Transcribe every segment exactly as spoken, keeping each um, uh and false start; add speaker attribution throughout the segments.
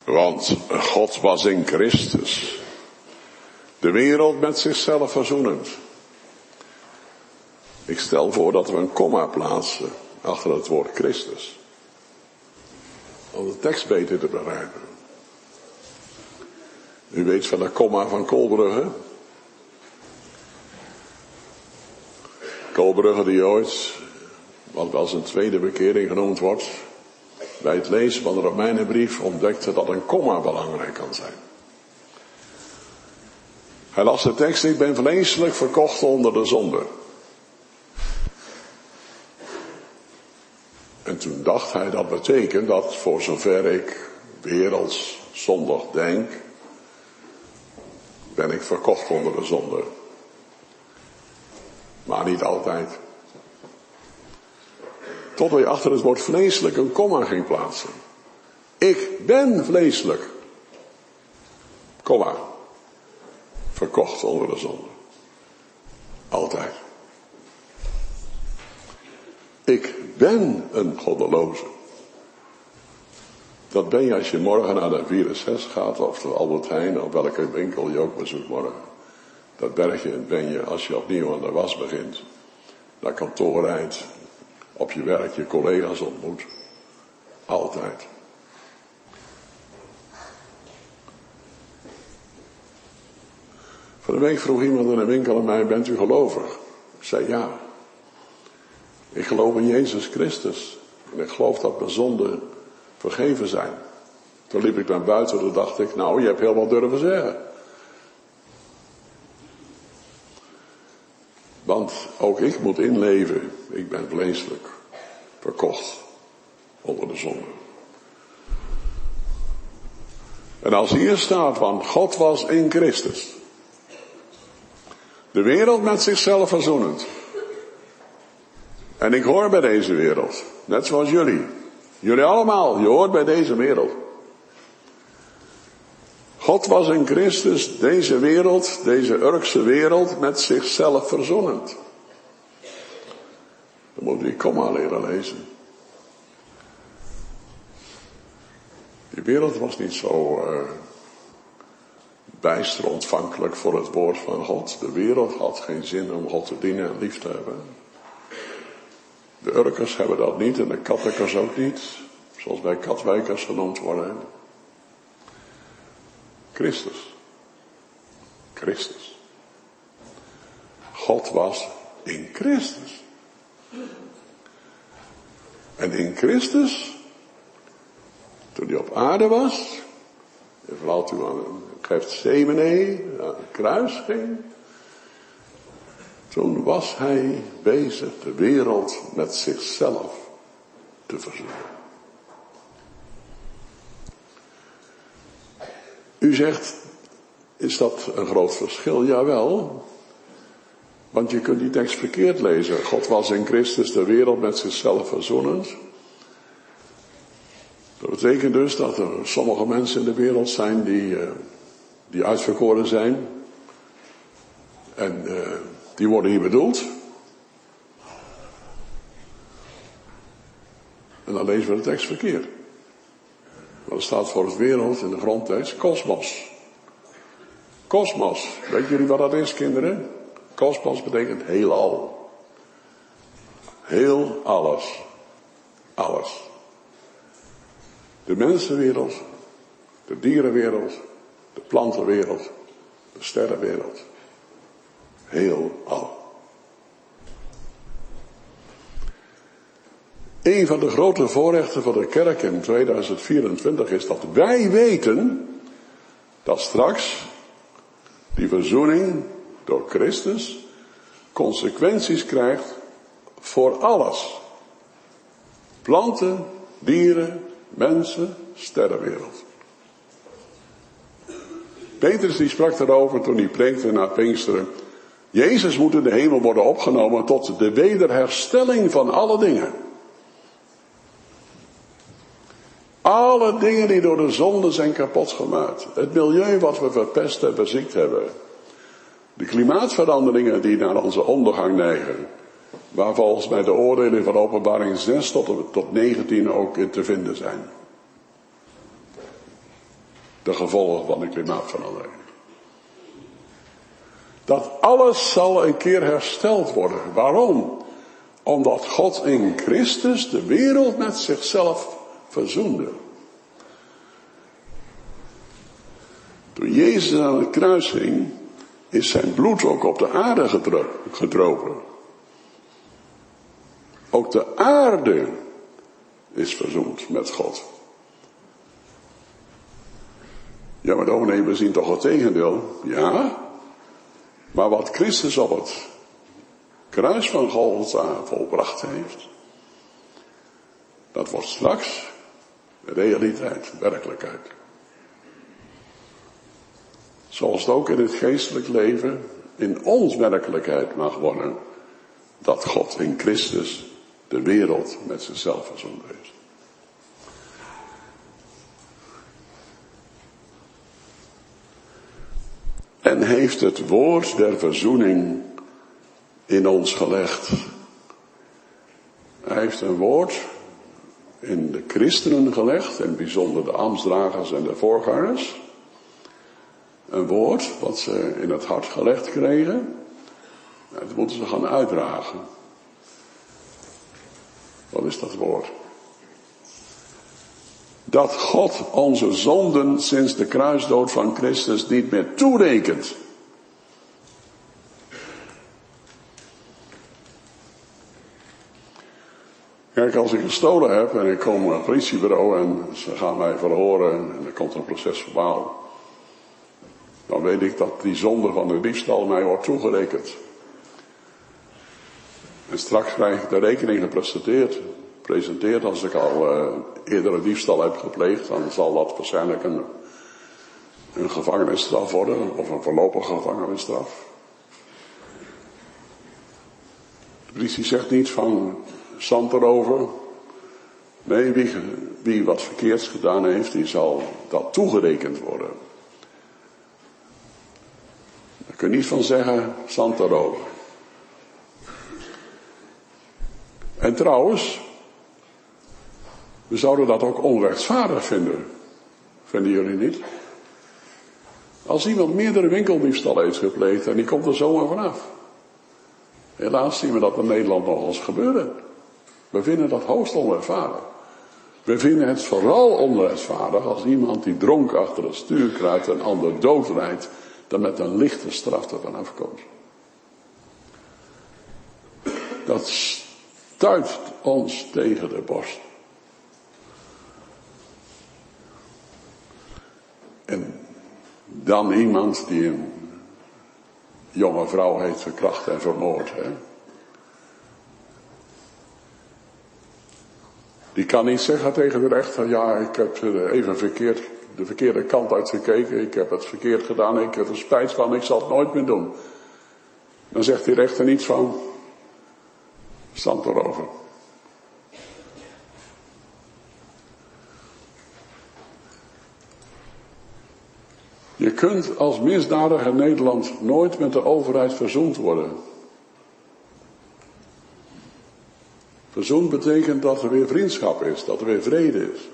Speaker 1: Want God was in Christus de wereld met zichzelf verzoenend. Ik stel voor dat we een komma plaatsen achter het woord Christus. Om de tekst beter te begrijpen. U weet van de komma van Kolbrugge. Kolbrugge die ooit, wat wel zijn tweede bekering genoemd wordt, bij het lezen van de Romeinenbrief ontdekte dat een komma belangrijk kan zijn. Hij las de tekst: ik ben vleeselijk verkocht onder de zonde. En toen dacht hij, dat betekent dat voor zover ik werelds zondig denk, ben ik verkocht onder de zonde. Maar niet altijd. Tot hij achter het woord vleeselijk een komma ging plaatsen. Ik ben vleeselijk. Komma. Verkocht onder de zonde. Altijd. Ik ben een goddeloze. Dat ben je als je morgen naar de vier en zes gaat, of de Albert Heijn, of welke winkel je ook bezoekt morgen. Dat bergje ben je als je opnieuw aan de was begint. Naar kantoor rijdt, op je werk je collega's ontmoet. Altijd. Van de week vroeg iemand in een winkel aan mij: bent u gelovig? Ik zei ja. Ik geloof in Jezus Christus. En ik geloof dat mijn zonden vergeven zijn. Toen liep ik naar buiten en dacht ik: nou, je hebt heel wat durven zeggen. Want ook ik moet inleven. Ik ben vleeselijk verkocht onder de zonde. En als hier staat, want God was in Christus de wereld met zichzelf verzoenend. En ik hoor bij deze wereld, net zoals jullie. Jullie allemaal, je hoort bij deze wereld. God was in Christus deze wereld, deze Urkse wereld, met zichzelf verzoenend. Dan moet je die komma leren lezen. Die wereld was niet zo uh, bijster ontvankelijk voor het woord van God. De wereld had geen zin om God te dienen en lief te hebben. De Urkers hebben dat niet en de Kattekers ook niet. Zoals wij Katwijkers genoemd worden. Christus. Christus. God was in Christus. En in Christus, toen hij op aarde was, en vooral toen aan Gethsemane, aan het kruis ging, toen was hij bezig de wereld met zichzelf te verzoenen. U zegt, is dat een groot verschil? Jawel. Want je kunt die tekst verkeerd lezen. God was in Christus de wereld met zichzelf verzoenend. Dat betekent dus dat er sommige mensen in de wereld zijn die, uh, die uitverkoren zijn. En uh, die worden hier bedoeld. En dan lezen we de tekst verkeerd. Maar er staat voor het wereld in de grondtekst kosmos. Kosmos. Weet jullie wat dat is, kinderen? Kosmos betekent heelal. Heel alles. Alles. De mensenwereld, de dierenwereld, de plantenwereld, de sterrenwereld. Heelal. Een van de grote voorrechten van de kerk in tweeduizend vierentwintig is dat wij weten dat straks die verzoening door Christus consequenties krijgt voor alles. Planten, dieren, mensen, sterrenwereld. Petrus die sprak daarover toen hij preekte na Pinksteren. Jezus moet in de hemel worden opgenomen tot de wederherstelling van alle dingen. Alle dingen die door de zonde zijn kapot gemaakt. Het milieu wat we verpest en verziekt hebben. De klimaatveranderingen die naar onze ondergang neigen. Waar volgens mij de oordelen van Openbaring zes tot, tot negentien ook in te vinden zijn. de gevolgen van de klimaatverandering. Dat alles zal een keer hersteld worden. Waarom? Omdat God in Christus de wereld met zichzelf verzoende. Toen Jezus aan het kruis hing, is zijn bloed ook op de aarde gedropen. Ook de aarde is verzoend met God. Ja, maar dominee, we zien toch het tegendeel? Ja, maar wat Christus op het kruis van Golgotha volbracht heeft, dat wordt straks realiteit, werkelijkheid. Zoals het ook in het geestelijk leven in ons werkelijkheid mag worden, dat God in Christus de wereld met zichzelf verzoend heeft. En heeft het woord der verzoening in ons gelegd. Hij heeft een woord in de christenen gelegd, en bijzonder de ambtsdragers en de voorgangers. Een woord wat ze in het hart gelegd kregen. Dat moeten ze gaan uitdragen. Wat is dat woord? Dat God onze zonden sinds de kruisdood van Christus niet meer toerekent. Kijk, als ik gestolen heb en ik kom naar het politiebureau en ze gaan mij verhoren en er komt een proces verbaal, dan weet ik dat die zonde van de diefstal mij wordt toegerekend. En straks krijg ik de rekening gepresenteerd. Presenteerd als ik al uh, eerder een diefstal heb gepleegd, dan zal dat waarschijnlijk een, een gevangenisstraf worden, of een voorlopige gevangenisstraf. De politie zegt niet van zand erover. Nee, wie, wie wat verkeerds gedaan heeft, die zal dat toegerekend worden. Daar kun je niet van zeggen, zand erover. En trouwens, we zouden dat ook onrechtvaardig vinden. Vinden jullie niet? Als iemand meerdere winkeldiefstallen heeft gepleegd en die komt er zomaar vanaf. Helaas zien we dat in Nederland nog eens gebeuren. We vinden dat hoogst onrechtvaardig. We vinden het vooral onrechtvaardig als iemand die dronken achter het stuur kruipt en een ander doodrijdt, dan met een lichte straf ervan afkomt. Dat stuit ons tegen de borst. En dan iemand die een jonge vrouw heeft verkracht en vermoord. Hè? Die kan niet zeggen tegen de rechter, ja, ik heb even verkeerd, de verkeerde kant uitgekeken, ik heb het verkeerd gedaan, ik heb er spijt van, ik zal het nooit meer doen. Dan zegt die rechter niets van, stand erover. Je kunt als misdadiger in Nederland nooit met de overheid verzoend worden. Verzoend betekent dat er weer vriendschap is, dat er weer vrede is.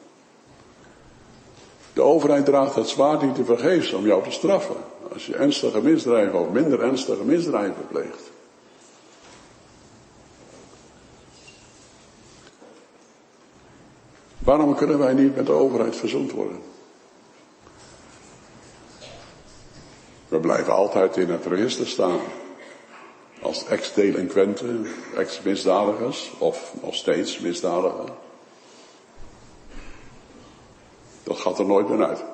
Speaker 1: De overheid draagt het zwaard niet te vergeefs om jou te straffen, als je ernstige misdrijven of minder ernstige misdrijven pleegt. Waarom kunnen wij niet met de overheid verzoend worden? We blijven altijd in het register staan. Als ex-delinquenten, ex-misdadigers of nog steeds misdadiger. Dat gaat er nooit meer uit.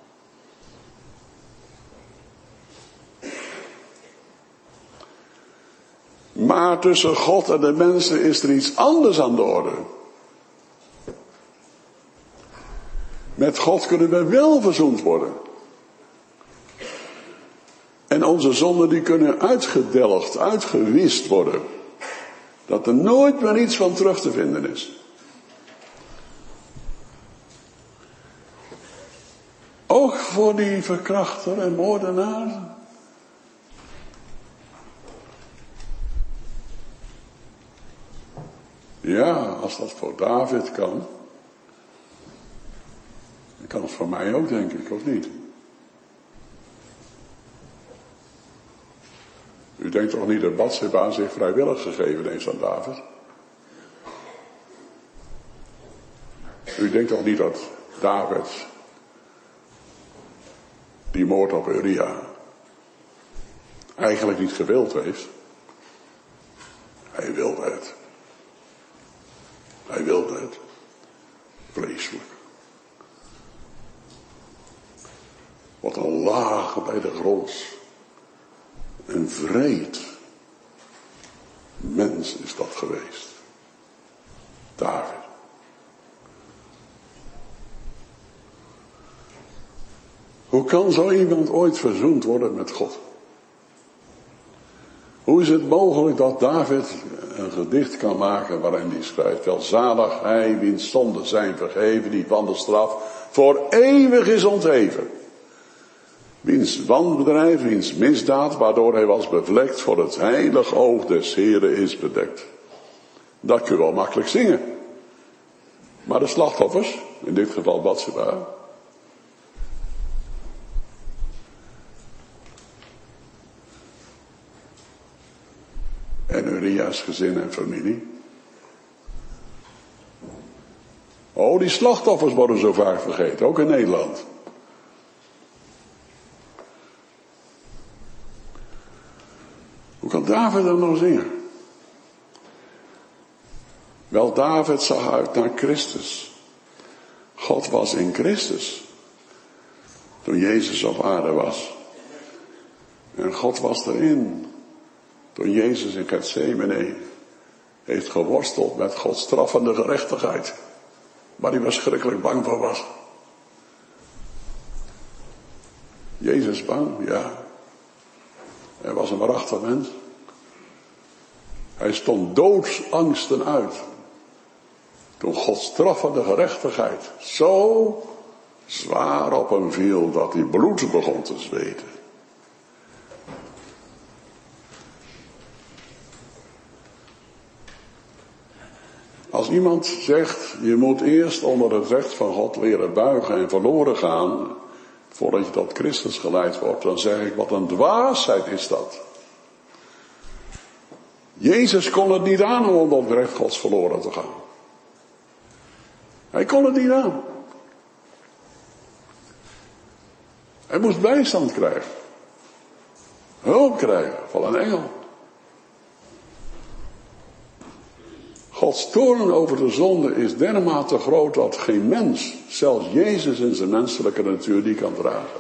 Speaker 1: Maar tussen God en de mensen is er iets anders aan de orde. Met God kunnen we wel verzoend worden. En onze zonden die kunnen uitgedelgd, uitgewist worden. Dat er nooit meer iets van terug te vinden is. Ook voor die verkrachter en moordenaar. Ja, als dat voor David kan. Dan Kan het van mij ook, denk ik, of niet? U denkt toch niet dat Batseba zich vrijwillig gegeven heeft aan David? U denkt toch niet dat David die moord op Uria eigenlijk niet gewild heeft? Hij wilde het. Hij wilde het. Vreselijk. Wat een laag bij de grond. Een wreed mens is dat geweest. David. Hoe kan zo iemand ooit verzoend worden met God? Hoe is het mogelijk dat David een gedicht kan maken waarin hij schrijft: welzalig hij wiens zonden zijn vergeven, die van de straf voor eeuwig is ontheven. Wiens wanbedrijf, wiens misdaad, waardoor hij was bevlekt, voor het heilig oog des Heren is bedekt. Dat kun je wel makkelijk zingen. Maar de slachtoffers, in dit geval Batseba, en Uria's gezin en familie. Oh, die slachtoffers worden zo vaak vergeten, ook in Nederland. Hoe kan David dan nog zingen? Wel, David zag uit naar Christus. God was in Christus. Toen Jezus op aarde was. En God was erin. Toen Jezus in Gethsemane heeft geworsteld met Gods straffende gerechtigheid. Waar hij verschrikkelijk bang voor was. Jezus bang, ja. Hij was een waarachtig mens. Hij stond doodsangsten uit. Toen Gods straffende gerechtigheid zo zwaar op hem viel dat hij bloed begon te zweten. Als iemand zegt, je moet eerst onder het recht van God leren buigen en verloren gaan, voordat je tot Christus geleid wordt, dan zeg ik, wat een dwaasheid is dat. Jezus kon het niet aan om onder het recht Gods verloren te gaan. Hij kon het niet aan. Hij moest bijstand krijgen. Hulp krijgen van een engel. Gods toorn over de zonde is dermate groot dat geen mens, zelfs Jezus in zijn menselijke natuur, die kan dragen.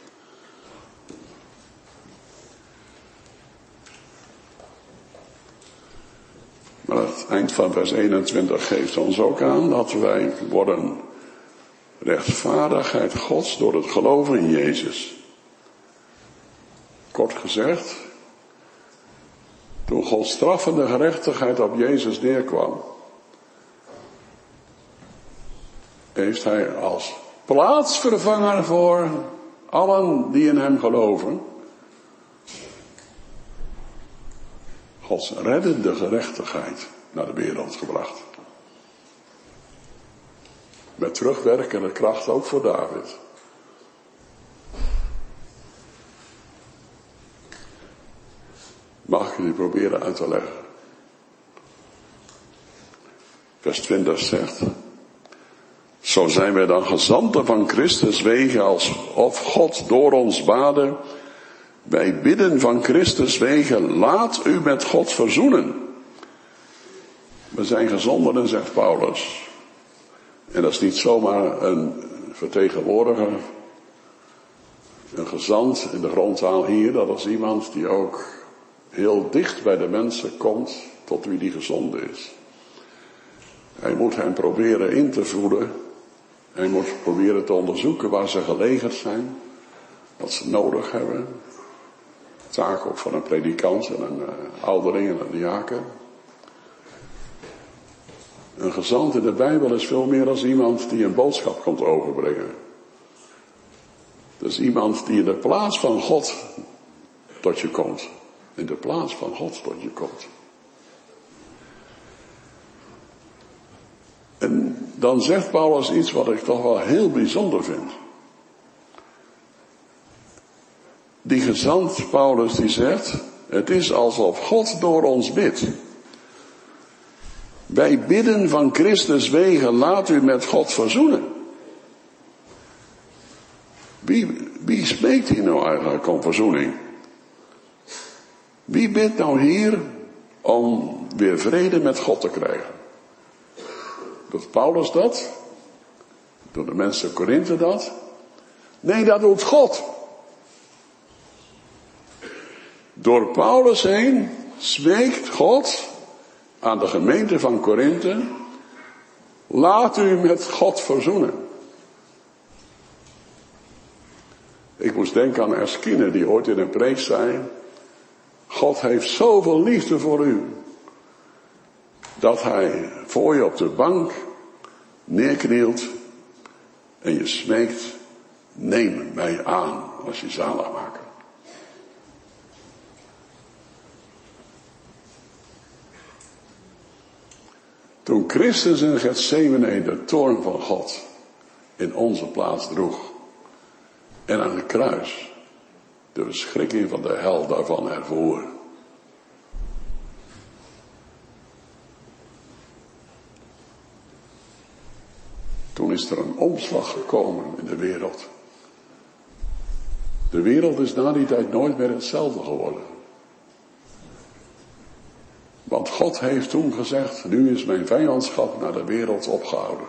Speaker 1: Maar het eind van vers eenentwintig geeft ons ook aan dat wij worden rechtvaardigheid Gods door het geloven in Jezus. Kort gezegd, toen Gods straffende gerechtigheid op Jezus neerkwam, heeft hij als plaatsvervanger voor allen die in hem geloven, Gods reddende gerechtigheid naar de wereld gebracht. Met terugwerkende kracht ook voor David. Mag ik jullie proberen uit te leggen? Vers twintig zegt: zo zijn wij dan gezanten van Christus wegen, alsof God door ons bade. Wij bidden van Christus wegen, laat u met God verzoenen. We zijn gezonden, zegt Paulus. En dat is niet zomaar een vertegenwoordiger, een gezant in de grondtaal hier. Dat is iemand die ook heel dicht bij de mensen komt tot wie die gezonden is. Hij moet hen proberen in te voeden. Hij moet proberen te onderzoeken waar ze gelegerd zijn. Wat ze nodig hebben. Taak ook van een predikant en een uh, ouderling en een diaken. Een gezant in de Bijbel is veel meer dan iemand die een boodschap komt overbrengen. Dat is iemand die in de plaats van God tot je komt. In de plaats van God tot je komt. En dan zegt Paulus iets wat ik toch wel heel bijzonder vind. Die gezant Paulus die zegt, het is alsof God door ons bidt. Wij bidden van Christus wegen, laat u met God verzoenen. Wie, wie spreekt hier nou eigenlijk om verzoening? Wie bidt nou hier om weer vrede met God te krijgen? Doet Paulus dat? Doen de mensen Korinthe dat? Nee, dat doet God. Door Paulus heen smeekt God aan de gemeente van Korinthe, laat u met God verzoenen. Ik moest denken aan Erskine, die ooit in een preek zei, God heeft zoveel liefde voor u, dat hij voor je op de bank neerknielt en je smeekt, neem mij aan als je zalig maakt. Toen Christus in Gethsemane de toorn van God in onze plaats droeg en aan het kruis de verschrikking van de hel daarvan ervoer. Toen is er een omslag gekomen in de wereld. De wereld is na die tijd nooit meer hetzelfde geworden. Want God heeft toen gezegd, nu is mijn vijandschap naar de wereld opgehouden.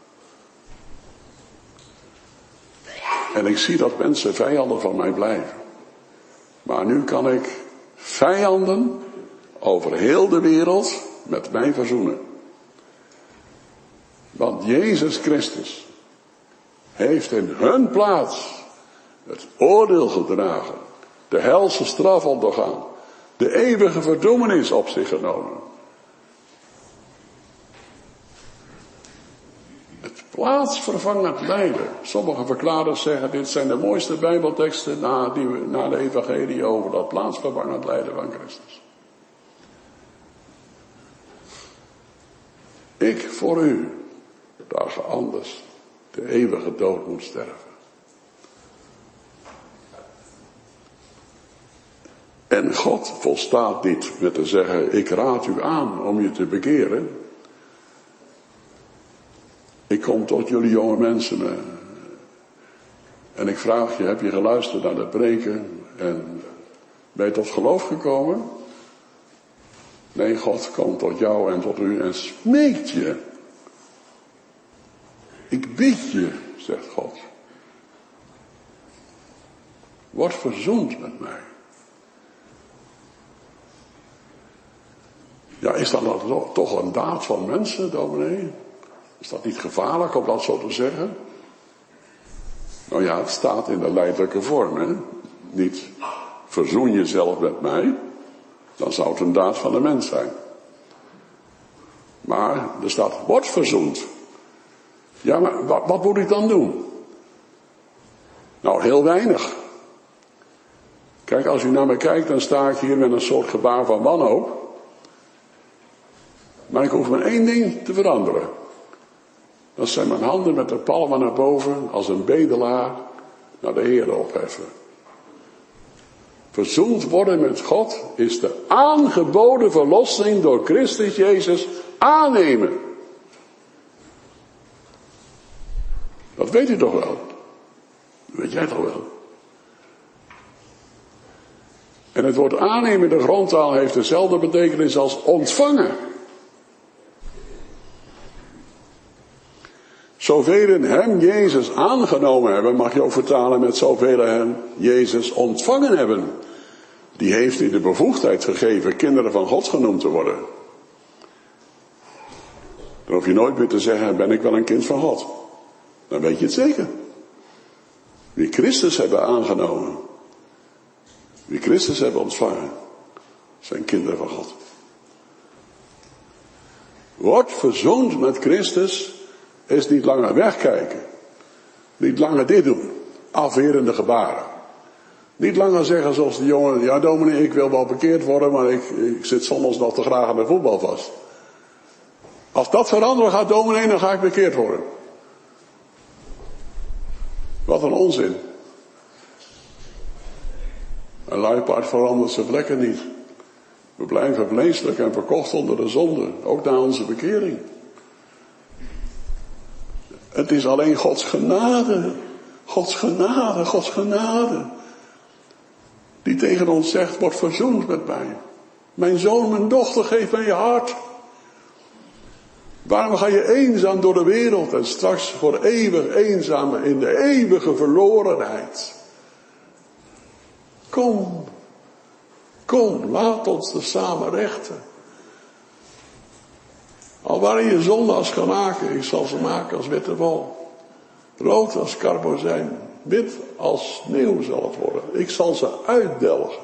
Speaker 1: En ik zie dat mensen vijanden van mij blijven. Maar nu kan ik vijanden over heel de wereld met mij verzoenen. Want Jezus Christus heeft in hun plaats het oordeel gedragen, de helse straf ondergaan, de eeuwige verdoemenis op zich genomen. Het plaatsvervangend lijden. Sommige verklaarders zeggen, dit zijn de mooiste bijbelteksten na, die we, na de evangelie over dat plaatsvervangend lijden van Christus. Ik voor u, daar ge anders de eeuwige dood moet sterven. En God volstaat niet met te zeggen, ik raad u aan om je te bekeren. Ik kom tot jullie jonge mensen en ik vraag je, heb je geluisterd naar de preken en ben je tot geloof gekomen? Nee, God komt tot jou en tot u en smeekt je. Ik bid je, zegt God. Word verzoend met mij. Ja, is dat nou toch een daad van mensen, dominee? Is dat niet gevaarlijk om dat zo te zeggen? Nou ja, het staat in de letterlijke vorm, hè. Niet verzoen jezelf met mij, dan zou het een daad van de mens zijn. Maar er staat, word verzoend. Ja, maar wat, wat moet ik dan doen? Nou, heel weinig. Kijk, als u naar me kijkt, dan sta ik hier met een soort gebaar van wanhoop. Maar ik hoef maar één ding te veranderen. Dat zijn mijn handen met de palmen naar boven, als een bedelaar, naar de Heer opheffen. Verzoend worden met God is de aangeboden verlossing door Christus Jezus aannemen. Dat weet u toch wel? Dat weet jij toch wel? En het woord aannemen in de grondtaal heeft dezelfde betekenis als ontvangen. Zoveel hem Jezus aangenomen hebben, mag je ook vertalen met zoveel hem Jezus ontvangen hebben. Die heeft hij de bevoegdheid gegeven kinderen van God genoemd te worden. Dan hoef je nooit meer te zeggen, ben ik wel een kind van God. Dan weet je het zeker. Wie Christus hebben aangenomen, wie Christus hebben ontvangen, zijn kinderen van God. Word verzoend met Christus is niet langer wegkijken. Niet langer dit doen. Afwerende gebaren. Niet langer zeggen zoals de jongen, ja dominee, ik wil wel bekeerd worden, maar ik, ik zit soms nog te graag aan de voetbal vast. Als dat veranderen gaat, dominee, dan ga ik bekeerd worden. Wat een onzin. Een luipaard verandert zijn vlekken niet. We blijven vleeselijk en verkocht onder de zonde, ook na onze bekering. Het is alleen Gods genade, Gods genade, Gods genade, die tegen ons zegt, word verzoend met mij. Mijn zoon, mijn dochter, geef mij je hart. Waarom ga je eenzaam door de wereld en straks voor eeuwig eenzaam in de eeuwige verlorenheid? Kom, kom, laat ons er samen rechten. Al waren je zonden als gaan maken, ik zal ze maken als witte wol. Rood als karbozijn, wit als sneeuw zal het worden. Ik zal ze uitdelgen.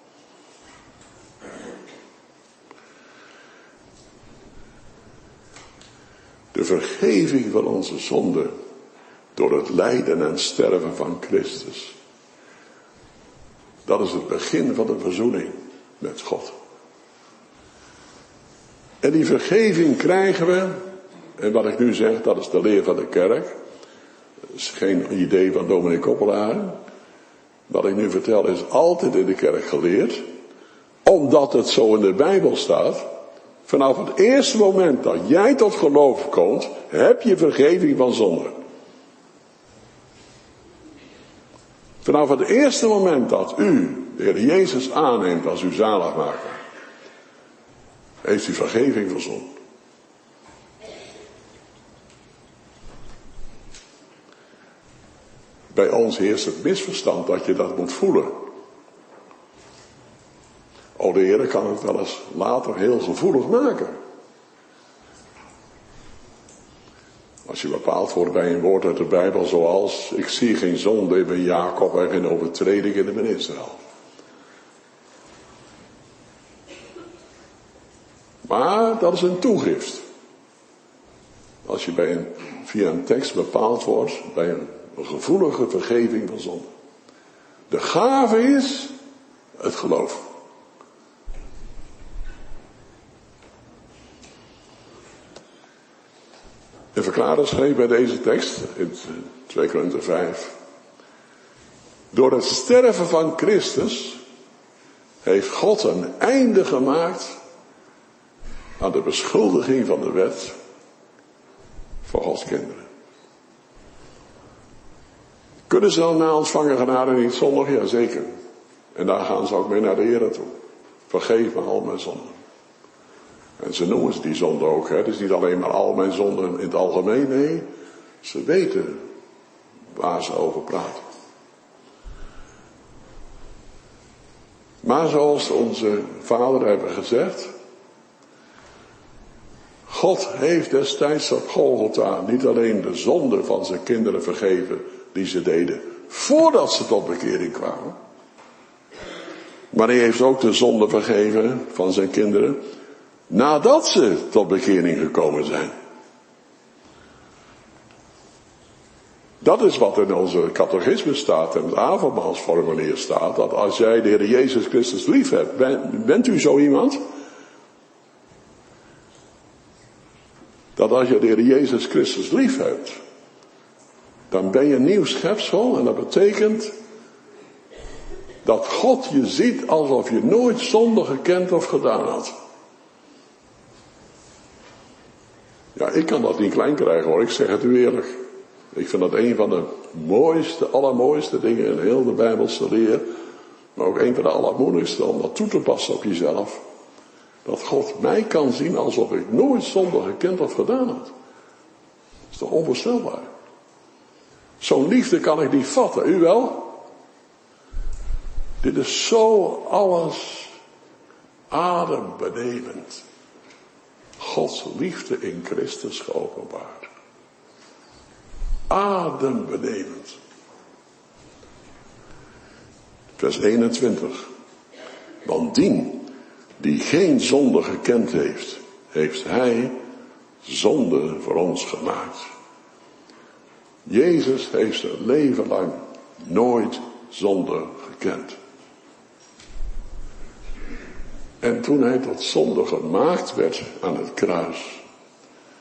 Speaker 1: De vergeving van onze zonden door het lijden en sterven van Christus. Dat is het begin van de verzoening met God. En die vergeving krijgen we, en wat ik nu zeg, dat is de leer van de kerk. Dat is geen idee van dominee Koppelaar. Wat ik nu vertel is altijd in de kerk geleerd. Omdat het zo in de Bijbel staat. Vanaf het eerste moment dat jij tot geloof komt, heb je vergeving van zonde. Vanaf het eerste moment dat u de Heer Jezus aanneemt als uw zaligmaker, heeft u vergeving van zonde. Bij ons heerst het misverstand dat je dat moet voelen. O, de Heer kan het wel eens later heel gevoelig maken. Als je bepaald wordt bij een woord uit de Bijbel zoals, ik zie geen zonde bij Jacob en geen overtreding in de Israël. Maar dat is een toegift. Als je bij een, via een tekst bepaald wordt bij een, een gevoelige vergeving van zonde. De gave is het geloof. De verklarer schreef bij deze tekst, in twee Korinthe vijf. Door het sterven van Christus heeft God een einde gemaakt aan de beschuldiging van de wet voor Gods kinderen. Kunnen ze dan na ontvangen genade niet zondigen? Jazeker. En daar gaan ze ook mee naar de Heer toe. Vergeef me al mijn zonden. En ze noemen ze die zonde ook. Hè. Het is niet alleen maar al mijn zonden in het algemeen. Nee, ze weten waar ze over praten. Maar zoals onze vader hebben gezegd. God heeft destijds op Golgotha niet alleen de zonde van zijn kinderen vergeven die ze deden voordat ze tot bekering kwamen. Maar hij heeft ook de zonde vergeven van zijn kinderen nadat ze tot bekering gekomen zijn. Dat is wat in onze catechisme staat en het avondmaalsformulier staat. Dat als jij de Heer Jezus Christus lief hebt, ben, bent u zo iemand? Dat als je de Heer Jezus Christus lief hebt, dan ben je een nieuw schepsel en dat betekent dat God je ziet alsof je nooit zonde gekend of gedaan had. Ja, ik kan dat niet klein krijgen hoor, ik zeg het u eerlijk. Ik vind dat een van de mooiste, allermooiste dingen in heel de Bijbelse leer. Maar ook een van de allermoeilijkste om dat toe te passen op jezelf. Dat God mij kan zien alsof ik nooit zonde gekend of gedaan had. Dat is toch onvoorstelbaar. Zo'n liefde kan ik niet vatten, u wel? Dit is zo alles adembenemend. Gods liefde in Christus geopenbaard. Adembenemend. Vers eenentwintig. Want dien die geen zonde gekend heeft, heeft hij zonde voor ons gemaakt. Jezus heeft zijn leven lang nooit zonde gekend. En toen hij tot zonde gemaakt werd aan het kruis,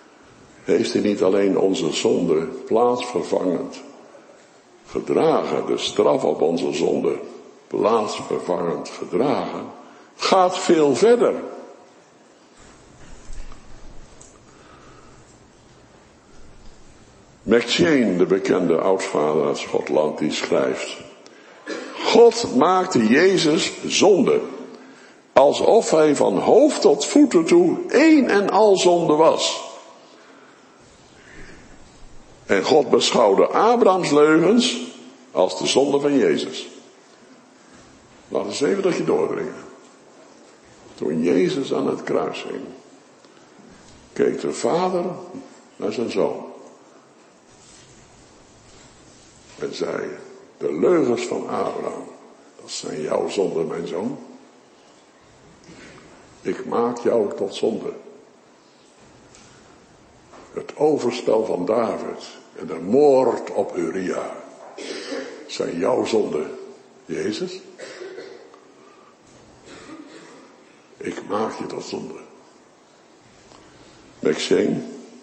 Speaker 1: heeft hij niet alleen onze zonde plaatsvervangend gedragen, de straf op onze zonde plaatsvervangend gedragen, gaat veel verder. McCheyne, de bekende oudvader uit Schotland, die schrijft: God maakte Jezus zonde, alsof hij van hoofd tot voeten toe één en al zonde was. En God beschouwde Abrahams leugens als de zonde van Jezus. Laat eens even dat je doordringen. Toen Jezus aan het kruis hing, keek de vader naar zijn zoon. En zei: de leugens van Abraham, dat zijn jouw zonden, mijn zoon. Ik maak jou tot zonde. Het overspel van David en de moord op Uria zijn jouw zonden, Jezus. Ik maak je tot zonde. McCheyne: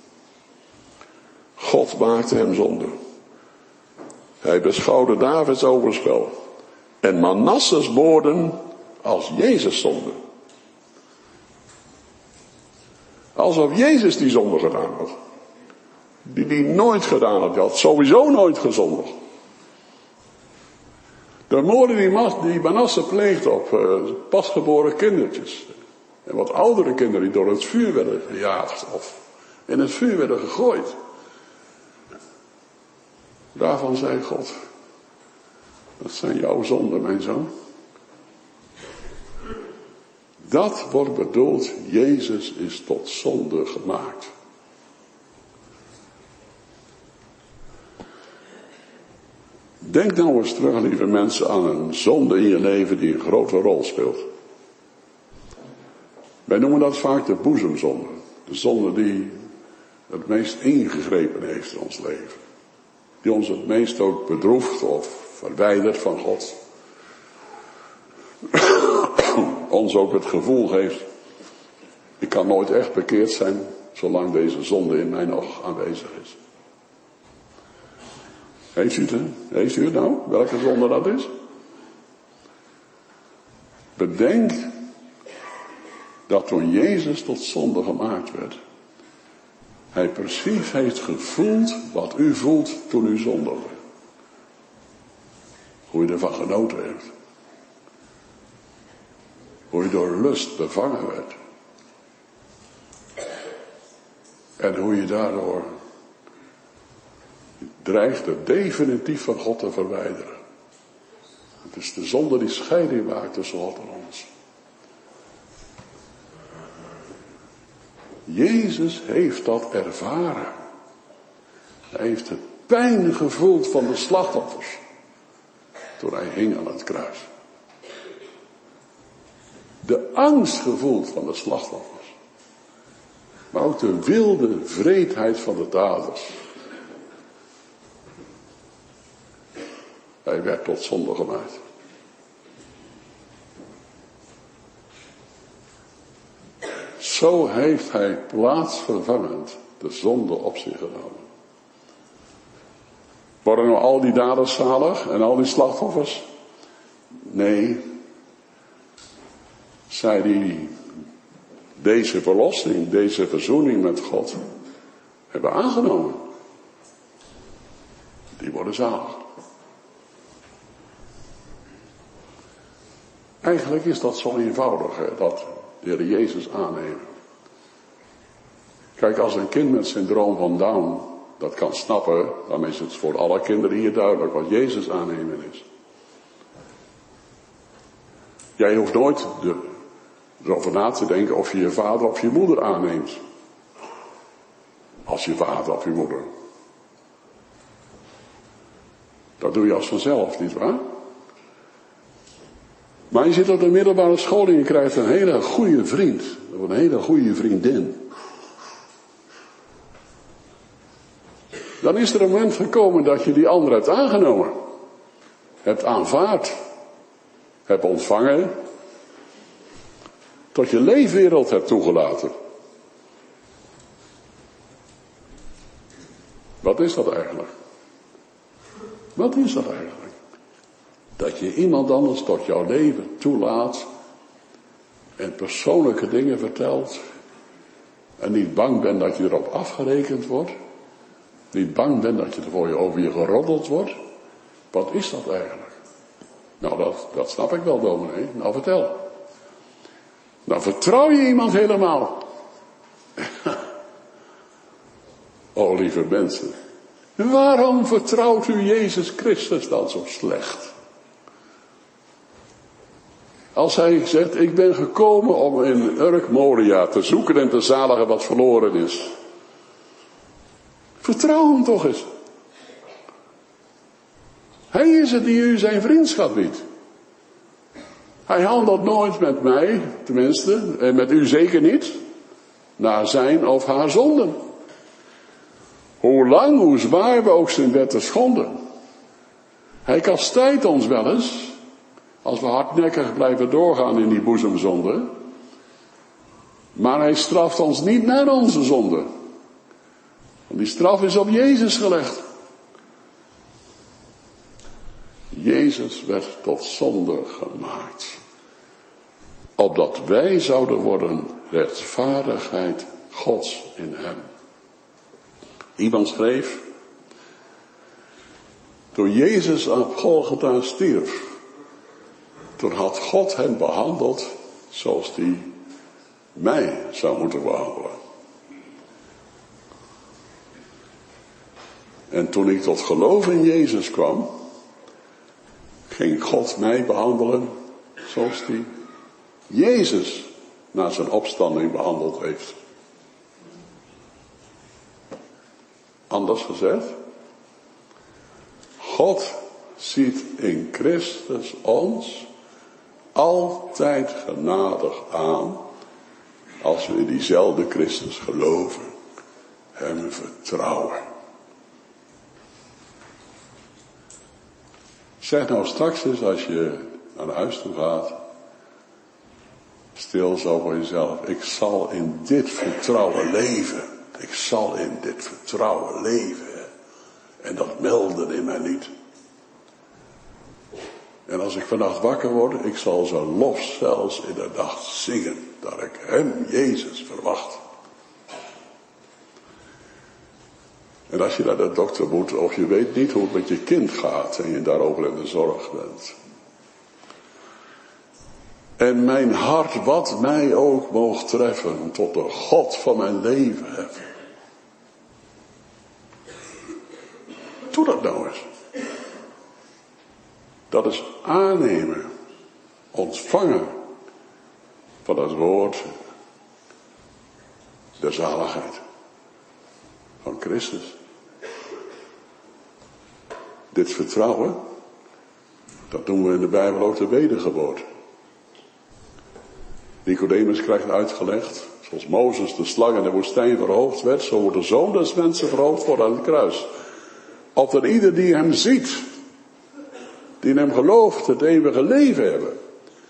Speaker 1: God maakte hem zonde. Hij beschouwde Davids overspel en Manasses woorden als Jezus zonde. Alsof Jezus die zonde gedaan had. Die die nooit gedaan had. Die had sowieso nooit gezondigd. De moorden die, die Manasse pleegde op uh, pasgeboren kindertjes. En wat oudere kinderen die door het vuur werden gejaagd of in het vuur werden gegooid. Daarvan zei God: dat zijn jouw zonden, mijn zoon. Dat wordt bedoeld, Jezus is tot zonde gemaakt. Denk nou eens terug, lieve mensen, aan een zonde in je leven die een grote rol speelt. Wij noemen dat vaak de boezemzonde. De zonde die het meest ingegrepen heeft in ons leven. Die ons het meest ook bedroeft of verwijdert van God. Ons ook het gevoel geeft: ik kan nooit echt bekeerd zijn zolang deze zonde in mij nog aanwezig is. Heeft u het? Heeft u het nou? Welke zonde dat is? Bedenk dat toen Jezus tot zonde gemaakt werd, hij precies heeft gevoeld wat u voelt toen u zondigde. Hoe je ervan genoten heeft. Hoe je door lust bevangen werd. En hoe je daardoor dreigde definitief van God te verwijderen. Het is de zonde die scheiding maakt tussen God en ons. Jezus heeft dat ervaren. Hij heeft de pijn gevoeld van de slachtoffers. Toen hij hing aan het kruis. De angst gevoeld van de slachtoffers. Maar ook de wilde wreedheid van de daders. Hij werd tot zonde gemaakt. Zo heeft hij plaatsvervangend de zonde op zich genomen. Worden nou al die daders zalig en al die slachtoffers? Nee. Zij die deze verlossing, deze verzoening met God hebben aangenomen, die worden zalig. Eigenlijk is dat zo eenvoudig, hè, dat de Heer Jezus aannemen. Kijk, als een kind met syndroom van Down dat kan snappen, dan is het voor alle kinderen hier duidelijk wat Jezus aannemen is. Jij hoeft nooit de, erover na te denken of je je vader of je moeder aanneemt. Als je vader of je moeder. Dat doe je als vanzelf, nietwaar? Maar je zit op de middelbare school en je krijgt een hele goede vriend. Of een hele goede vriendin. Dan is er een moment gekomen dat je die ander hebt aangenomen. Hebt aanvaard. Hebt ontvangen. Tot je leefwereld hebt toegelaten. Wat is dat eigenlijk? Wat is dat eigenlijk? Dat je iemand anders tot jouw leven toelaat en persoonlijke dingen vertelt en niet bang bent dat je erop afgerekend wordt, niet bang bent dat je er voor je over je geroddeld wordt. Wat is dat eigenlijk? Nou, dat, dat snap ik wel, dominee. Nou, vertel. Nou, vertrouw je iemand helemaal? Oh, lieve mensen. Waarom vertrouwt u Jezus Christus dan zo slecht? Als hij zegt, ik ben gekomen om in Urk Moria te zoeken en te zaligen wat verloren is. Vertrouw hem toch eens. Hij is het die u zijn vriendschap biedt. Hij handelt nooit met mij, tenminste, en met u zeker niet, naar zijn of haar zonden. Hoe lang, hoe zwaar we ook zijn wetten schonden. Hij kastijdt ons wel eens, als we hardnekkig blijven doorgaan in die boezemzonde. Maar hij straft ons niet naar onze zonde. Want die straf is op Jezus gelegd. Jezus werd tot zonde gemaakt. Opdat wij zouden worden rechtvaardigheid Gods in hem. Iemand schreef, toen Jezus op Golgotha stierf, toen had God hem behandeld zoals hij mij zou moeten behandelen. En toen ik tot geloof in Jezus kwam, ging God mij behandelen zoals hij Jezus na zijn opstanding behandeld heeft. Anders gezegd, God ziet in Christus ons altijd genadig aan als we in diezelfde Christus geloven, hem vertrouwen. Zeg nou straks eens als je naar huis toe gaat, stil zo voor jezelf, ik zal in dit vertrouwen leven. Ik zal in dit vertrouwen leven. En dat melden in mij niet. En als ik vannacht wakker word, ik zal zijn lof zelfs in de nacht zingen. Dat ik hem, Jezus, verwacht. En als je naar de dokter moet, of je weet niet hoe het met je kind gaat en je daarover in de zorg bent. En mijn hart, wat mij ook mocht treffen, tot de God van mijn leven heffen. Doe dat nou eens. Dat is aannemen, ontvangen van het woord der zaligheid van Christus. Dit vertrouwen, dat doen we in de Bijbel ook de wedergeboorte. Nicodemus krijgt uitgelegd, zoals Mozes de slang in de woestijn verhoogd werd, zo wordt de Zoon des mensen verhoogd worden aan het kruis. Opdat ieder die hem ziet, die in hem gelooft, het eeuwige leven hebben.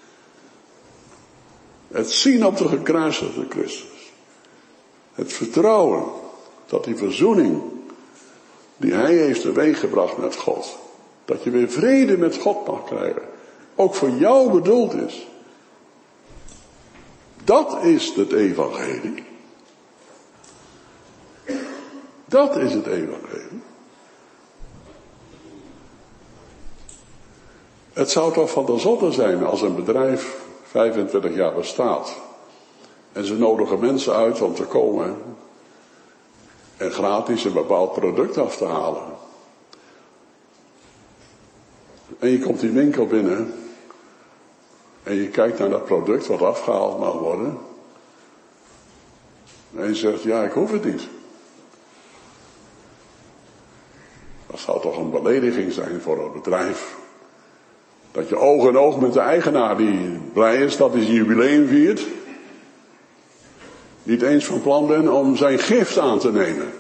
Speaker 1: Het zien op de gekruisigde Christus. Het vertrouwen dat die verzoening die hij heeft teweeggebracht met God, dat je weer vrede met God mag krijgen, ook voor jou bedoeld is. Dat is het evangelie. Dat is het evangelie. Het zou toch van de zotte zijn als een bedrijf vijfentwintig jaar bestaat. En ze nodigen mensen uit om te komen en gratis een bepaald product af te halen. En je komt die winkel binnen en je kijkt naar dat product wat afgehaald mag worden. En je zegt, ja, ik hoef het niet. Dat zou toch een belediging zijn voor het bedrijf. Dat je oog in oog met de eigenaar die blij is dat hij zijn jubileum viert, niet eens van plan bent om zijn gift aan te nemen.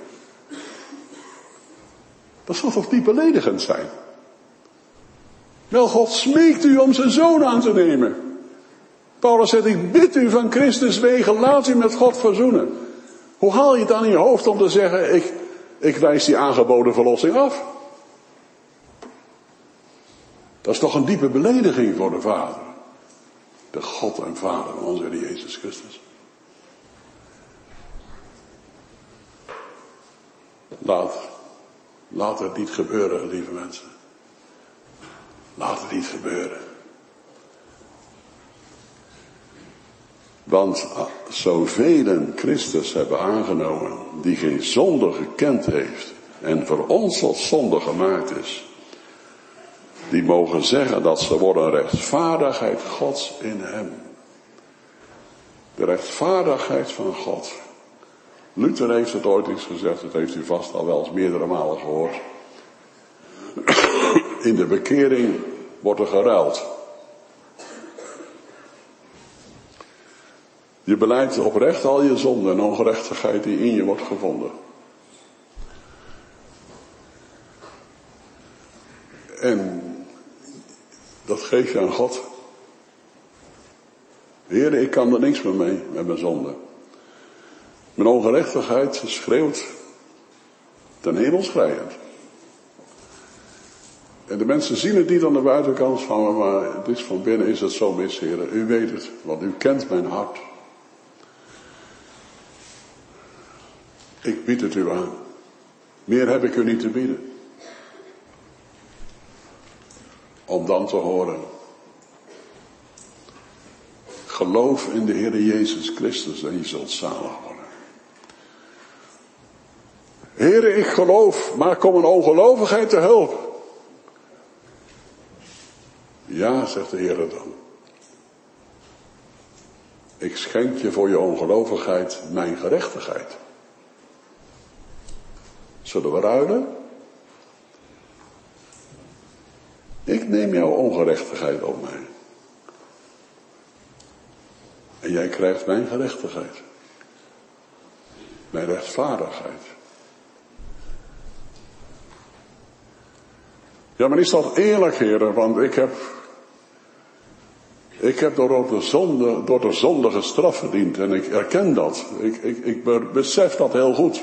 Speaker 1: Dat zal toch niet beledigend zijn? Wel, God smeekt u om zijn zoon aan te nemen. Paulus zegt, ik bid u van Christus wegen, laat u met God verzoenen. Hoe haal je het aan in je hoofd om te zeggen, ik, Ik wijs die aangeboden verlossing af. Dat is toch een diepe belediging voor de Vader. De God en Vader van onze Heer Jezus Christus. Laat, laat het niet gebeuren, lieve mensen. Laat het niet gebeuren. Want zoveel Christus hebben aangenomen, die geen zonde gekend heeft en voor ons tot zonde gemaakt is, die mogen zeggen dat ze worden rechtvaardigheid Gods in hem. De rechtvaardigheid van God. Luther heeft het ooit eens gezegd, dat heeft u vast al wel eens meerdere malen gehoord. In de bekering wordt er geruild. Je belijdt oprecht al je zonde en ongerechtigheid die in je wordt gevonden. En dat geef je aan God. Heer, ik kan er niks meer mee met mijn zonde. Mijn ongerechtigheid schreeuwt ten hemel schreiend. En de mensen zien het niet aan de buitenkant van me, maar het is van binnen is het zo mis, Heer. U weet het, want u kent mijn hart. Ik bied het u aan. Meer heb ik u niet te bieden. Om dan te horen. Geloof in de Heer Jezus Christus en je zult zalig worden. Heere, ik geloof, maar kom een ongelovigheid te hulp. Ja, zegt de Heer dan. Ik schenk je voor je ongelovigheid mijn gerechtigheid. Zullen we ruilen? Ik neem jouw ongerechtigheid op mij. En jij krijgt mijn gerechtigheid. Mijn rechtvaardigheid. Ja, maar is dat eerlijk, heren? Want ik heb, ik heb door de zonde, door de zondige straf verdiend. En ik erken dat. Ik, ik, ik besef dat heel goed.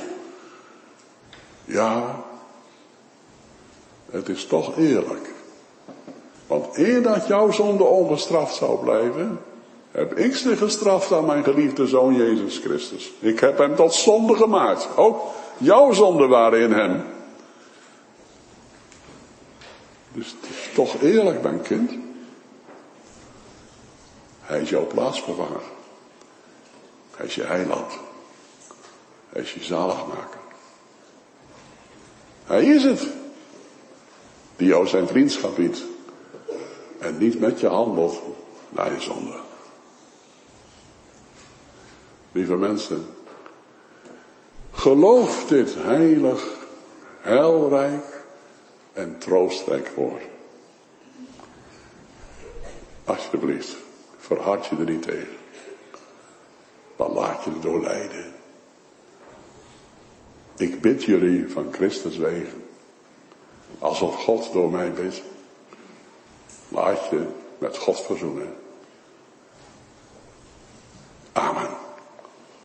Speaker 1: Ja, het is toch eerlijk. Want eer dat jouw zonde ongestraft zou blijven, heb ik ze gestraft aan mijn geliefde Zoon Jezus Christus. Ik heb hem tot zonde gemaakt. Ook jouw zonden waren in hem. Dus het is toch eerlijk, mijn kind. Hij is jouw plaatsvervanger. Hij is je heiland. Hij is je zaligmaker. Hij is het. Die jou zijn vriendschap biedt. En niet met je handelt naar je zonde. Lieve mensen. Geloof dit heilig, heilrijk en troostrijk woord. Alsjeblieft, verhard je er niet tegen. Maar laat je erdoor leiden. Ik bid jullie van Christus wegen. Alsof God door mij bidt. Laat je met God verzoenen.